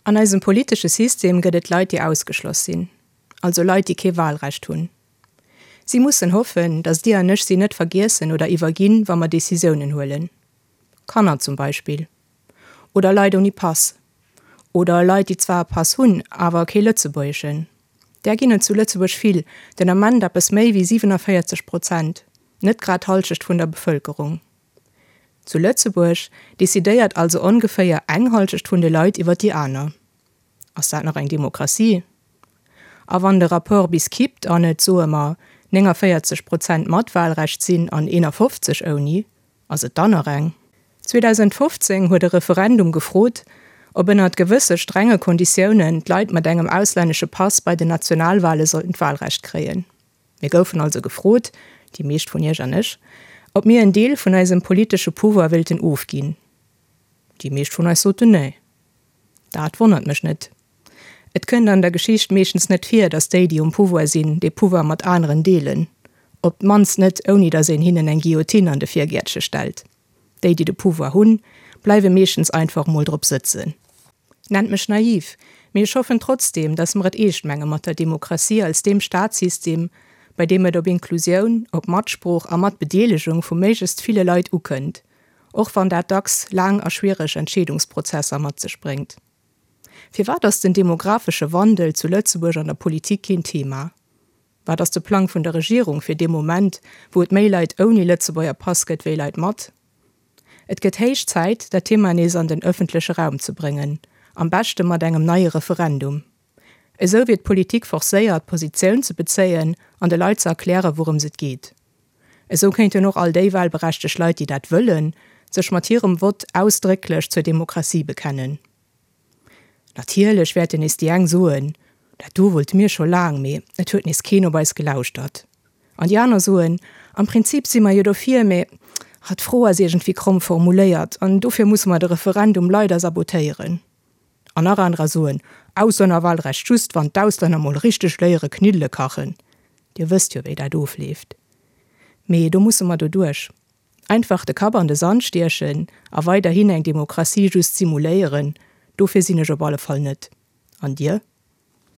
An eisem politische System gëtt Leiit, die ausgeschloss sinn, also Leiit, die ke Wahlrecht hunn. Sie mussssen hoffen, dass die nech sie net vergessen oder iwwergin, wann man Decisionen hullen. Kanner zum Beispiel. Oder Leiit ohne Pass. Oder Leiit, die zwar Pass hunn, aber ke Lützeburgchen. Der ginne zu Lützeburg viel, denn am Mann es méi wie 47%, net grad halschecht vun der Bevölkerung. Zu Lützeburg desideiert also ungefähr enghalschecht vun de Leiit iwwer die aner. Ass dat noch eng Demokratie? A wann de rapport bis kippt an net so immer 40% Matwahlrecht sinn an 51 oni, also dann eng. 2015 huet de Referendum gefrot, ob ennner gewisse strenge Konditionen Leiit mat engem ausländische Pass bei den Nationalwahle sollten Wahlrecht kreen. Wir goufen also gefrot, die meescht vun jeger nech, ob mir en Deel vun eisem politische Pouvoir wilden ofgin. Die meescht vun eis so nee. Dat wundert mech net. Et kënnt an der Geschicht meschens net fir, dass déi die Pouvoir sinn, de Pouvoir mat anderen deelen. Ob mans net oni da se hinnen eng Guillotine an de Viergärtsche stellt. Déi die de Pouvoir hunn, bleiwe meschens einfach mal drop sitzen. Nennt mech naiv, mir schoffen trotzdem, dass mat Eechtmenge mat der Demokratie als dem Staatssystem, bei dem et op Inklusion, op Matspruch a mat Bedeeligung vu méigest viele Leiit ukënnt, och van der dacks lang a schwierigg Entschädungsprozesser mat ze springt. Wie war das den demografische Wandel zu Lützeburg an der Politik kein Thema? War das der Plan von der Regierung für den Moment, wo et Maileit ohne Lützeburger Pass geht wie Leiit mat? Et geht heich Zeit, der Thema nees an den öffentlichen Raum zu bringen, am besten mat engem neue Referendum. So wird Politik forsäiert, Positionen zu bezeien, an de Leiit zu erklären, worum es geht. So könnte noch all die wahlberechtigte Leute, die dat wollen, sech mat ihrem Wort ausdrücklich zur Demokratie bekennen. Natürlich werden es die eng soen, dat du wollt mir schon lang me, et huet nis Kino beis gelauscht hat. An Janer soen, am Prinzip si ma jedoch viel me, hat froher segentwie krumm formuléiert, an dofir muss man de Referendum leider sabotéieren. An andere soen, ausser Wahlrecht just wann d'Ausländer mal richtig leiere Knidle kachen. Dir wisst jo, wie da doof lebt. Me, du musst immer du durch. Einfach de kabbernde Sandstierchen, a weiterhin eng Demokratie just simuléieren, dofir sinne jo alle fall net. An dir?